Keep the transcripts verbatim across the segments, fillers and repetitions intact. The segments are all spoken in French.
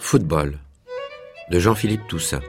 Football, de Jean-Philippe Toussaint.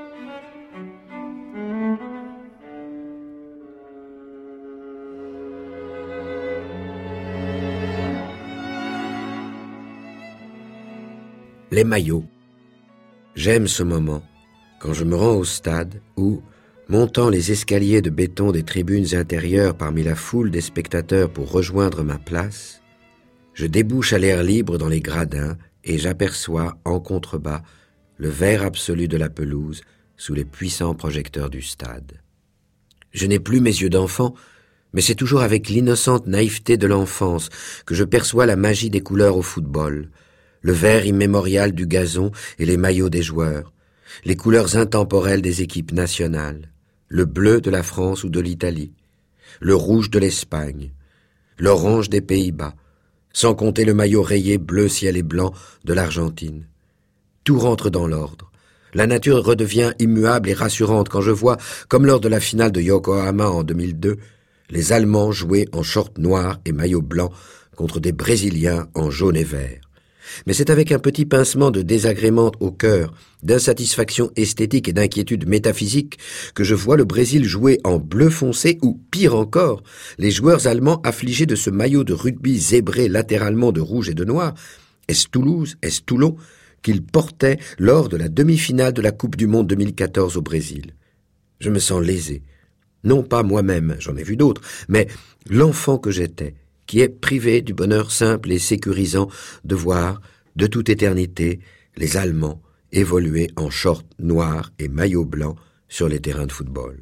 Les maillots. J'aime ce moment, quand je me rends au stade où, montant les escaliers de béton des tribunes intérieures parmi la foule des spectateurs pour rejoindre ma place, je débouche à l'air libre dans les gradins et j'aperçois, en contrebas, le vert absolu de la pelouse sous les puissants projecteurs du stade. Je n'ai plus mes yeux d'enfant, mais c'est toujours avec l'innocente naïveté de l'enfance que je perçois la magie des couleurs au football, le vert immémorial du gazon et les maillots des joueurs, les couleurs intemporelles des équipes nationales, le bleu de la France ou de l'Italie, le rouge de l'Espagne, l'orange des Pays-Bas, sans compter le maillot rayé bleu ciel et blanc de l'Argentine. Tout rentre dans l'ordre. La nature redevient immuable et rassurante quand je vois, comme lors de la finale de Yokohama en deux mille deux, les Allemands jouer en short noir et maillot blanc contre des Brésiliens en jaune et vert. Mais c'est avec un petit pincement de désagrément au cœur, d'insatisfaction esthétique et d'inquiétude métaphysique que je vois le Brésil jouer en bleu foncé ou, pire encore, les joueurs allemands affligés de ce maillot de rugby zébré latéralement de rouge et de noir, est-ce Toulouse, est-ce Toulon, qu'ils portaient lors de la demi-finale de la Coupe du Monde deux mille quatorze au Brésil. Je me sens lésé. Non pas moi-même, j'en ai vu d'autres, mais l'enfant que j'étais, qui est privé du bonheur simple et sécurisant de voir, de toute éternité, les Allemands évoluer en short noir et maillot blanc sur les terrains de football.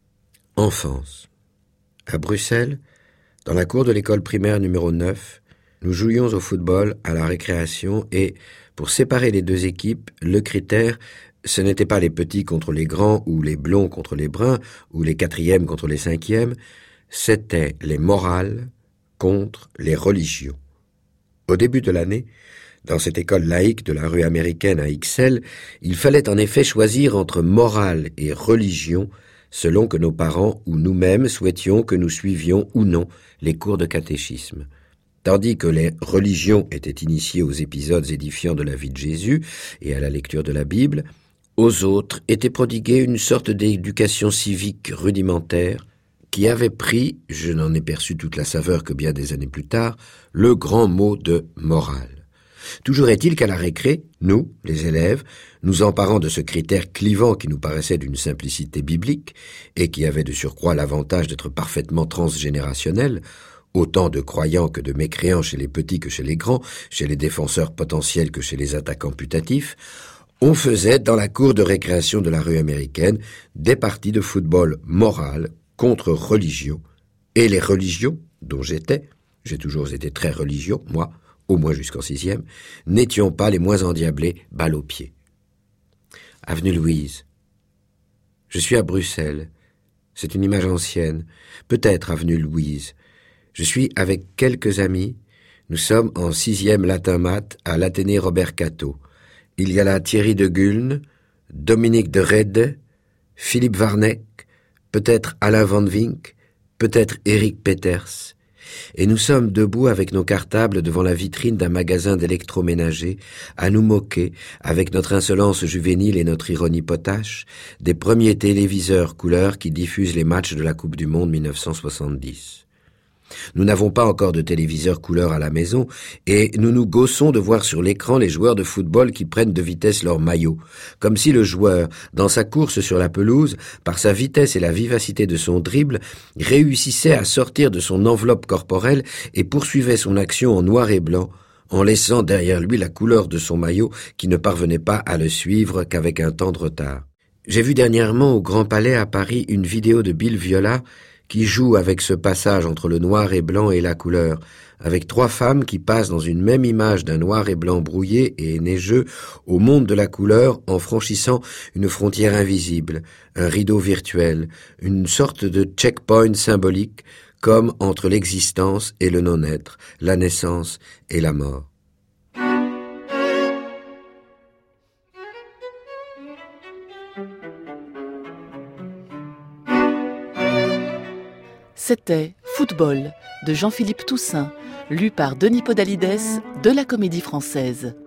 Enfance. À Bruxelles, dans la cour de l'école primaire numéro neuf, nous jouions au football à la récréation et, pour séparer les deux équipes, le critère, ce n'était pas les petits contre les grands ou les blonds contre les bruns ou les quatrièmes contre les cinquièmes, c'était les morales contre les religions. Au début de l'année, dans cette école laïque de la rue américaine à Ixelles, il fallait en effet choisir entre morale et religion selon que nos parents ou nous-mêmes souhaitions que nous suivions ou non les cours de catéchisme. Tandis que les religions étaient initiées aux épisodes édifiants de la vie de Jésus et à la lecture de la Bible, aux autres était prodiguée une sorte d'éducation civique rudimentaire qui avait pris, je n'en ai perçu toute la saveur que bien des années plus tard, le grand mot de morale. Toujours est-il qu'à la récré, nous, les élèves, nous emparant de ce critère clivant qui nous paraissait d'une simplicité biblique et qui avait de surcroît l'avantage d'être parfaitement transgénérationnel, autant de croyants que de mécréants chez les petits que chez les grands, chez les défenseurs potentiels que chez les attaquants putatifs, on faisait dans la cour de récréation de la rue américaine des parties de football moral contre religion, et les religions, dont j'étais, j'ai toujours été très religieux, moi, au moins jusqu'en sixième, n'étions pas les moins endiablés, balle aux pieds. Avenue Louise. Je suis à Bruxelles. C'est une image ancienne, peut-être avenue Louise. Je suis avec quelques amis. Nous sommes en sixième latin maths à l'Athénée Robert Cato. Il y a là Thierry de Gulne, Dominique de Rede, Philippe Varnec, peut-être Alain Van Vink, peut-être Eric Peters. Et nous sommes debout avec nos cartables devant la vitrine d'un magasin d'électroménager, à nous moquer, avec notre insolence juvénile et notre ironie potache, des premiers téléviseurs couleurs qui diffusent les matchs de la Coupe du Monde mille neuf cent soixante-dix. Nous n'avons pas encore de téléviseur couleur à la maison et nous nous gaussons de voir sur l'écran les joueurs de football qui prennent de vitesse leur maillot, comme si le joueur, dans sa course sur la pelouse, par sa vitesse et la vivacité de son dribble, réussissait à sortir de son enveloppe corporelle et poursuivait son action en noir et blanc, en laissant derrière lui la couleur de son maillot qui ne parvenait pas à le suivre qu'avec un temps de retard. J'ai vu dernièrement au Grand Palais à Paris une vidéo de Bill Viola qui joue avec ce passage entre le noir et blanc et la couleur, avec trois femmes qui passent dans une même image d'un noir et blanc brouillé et neigeux au monde de la couleur en franchissant une frontière invisible, un rideau virtuel, une sorte de checkpoint symbolique, comme entre l'existence et le non-être, la naissance et la mort. C'était Football de Jean-Philippe Toussaint, lu par Denis Podalides de la Comédie Française.